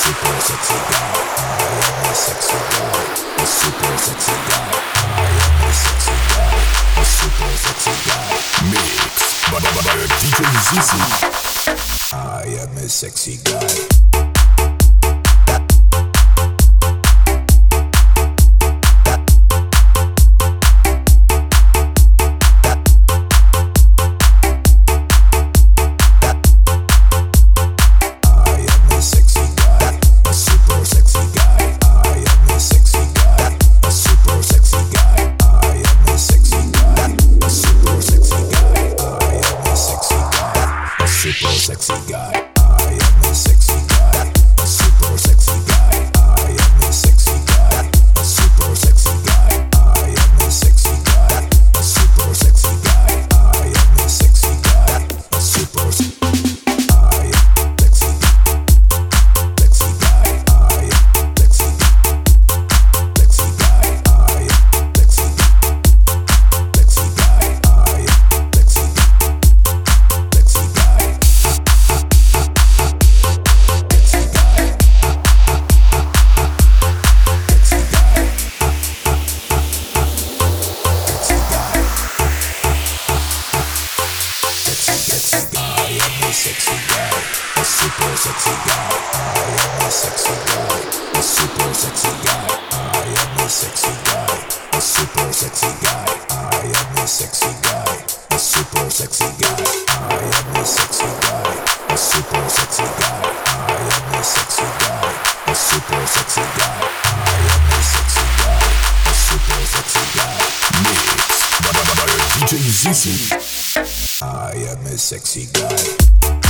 super sexy guy. I am a sexy guy. A super sexy guy. I am a sexy guy. A super sexy guy. Mix by DJ Zizi. I am a sexy guy. Sexy guy, I am a sexy guy, a super sexy guy, I am a sexy guy, a super sexy guy, I am a sexy guy, a super sexy guy, I am a sexy guy, a super sexy guy, sexy guy, I am sexy sexy guy, I am sexy sexy guy, I am sexy sexy guy. Sexy guy, a super sexy guy, I am a sexy guy, a super sexy guy, I am a sexy guy, a super sexy guy, I am a sexy guy, a super sexy guy, I am a sexy guy, a super sexy guy, I am a sexy guy, a super sexy guy, I am a sexy guy, a super sexy guy. Mix by DJ Zizi. I am a sexy guy.